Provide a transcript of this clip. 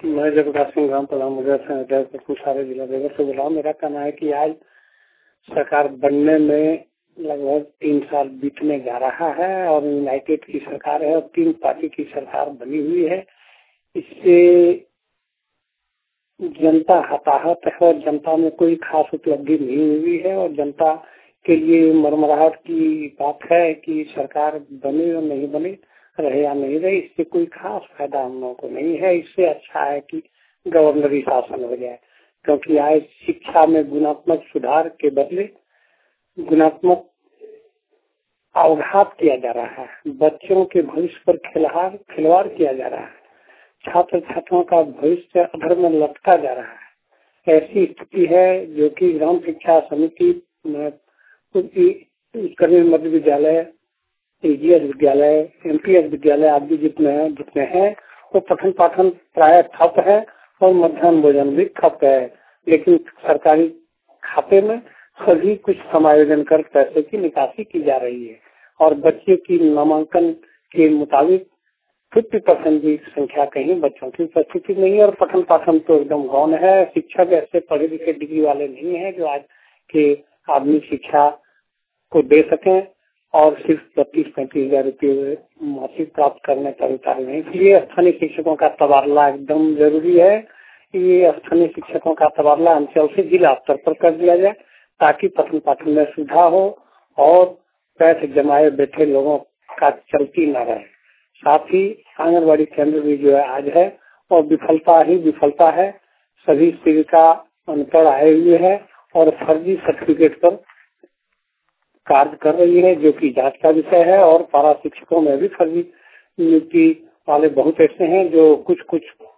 मैं जगदार सिंह ग्राम प्रधान मुजफ्फर सारे जिला देवर से बोल रहा हूँ। मेरा कहना है कि आज सरकार बनने में लगभग 3 साल बीतने जा रहा है और यूनाइटेड की सरकार है और 3 पार्टी की सरकार बनी हुई है। इससे जनता हताहत है और जनता में कोई खास उपलब्धि नहीं हुई है और जनता के लिए मरमराहट की बात है कि सरकार बने और नहीं बने, रहे या नहीं रहे, इससे कोई खास फायदा हम लोगों को नहीं है। इससे अच्छा है कि गवर्नरी शासन हो जाए, क्योंकि आज शिक्षा में गुणात्मक सुधार के बदले गुणात्मक अवघात किया जा रहा है। बच्चों के भविष्य पर खिलवाड़ किया जा रहा है। छात्र छात्राओं का भविष्य अधर में लटका जा रहा है। ऐसी स्थिति है जो कि ग्राम शिक्षा समिति उत्कर्मी मध्य विद्यालय, एजीएस विद्यालय, एमपीएस विद्यालय आदि जितने हैं वो पठन पाठन प्राय ठप है और मध्याह्न भोजन भी ठप है। लेकिन सरकारी खाते में सभी कुछ समायोजन कर पैसे की निकासी की जा रही है और बच्चे की नामांकन के मुताबिक 50% की संख्या कहीं बच्चों की उपस्थिति नहीं है और पठन पाठन तो एकदम गौण है। शिक्षक ऐसे पढ़े लिखे डिग्री वाले नहीं है जो आज के आदमी शिक्षा को दे सकें और सिर्फ 32-35 हजार रुपये मासिक प्राप्त करने का विचार नहीं। इसलिए स्थानीय शिक्षकों का तबादला एकदम जरूरी है। ये स्थानीय शिक्षकों का तबादला अंचल से जिला स्तर पर कर दिया जाए ताकि पठन पाठन में सुविधा हो और पैसे जमाए बैठे लोगों का चलती न रहे। साथ ही आंगनबाड़ी केंद्र भी जो है आज है और विफलता ही विफलता है। सभी सेविका अनपढ़ आए हुए है और फर्जी सर्टिफिकेट पर कार्य कर रही है, जो कि जांच का विषय है। और पारा शिक्षकों में भी फर्जी नियुक्ति वाले बहुत ऐसे हैं जो कुछ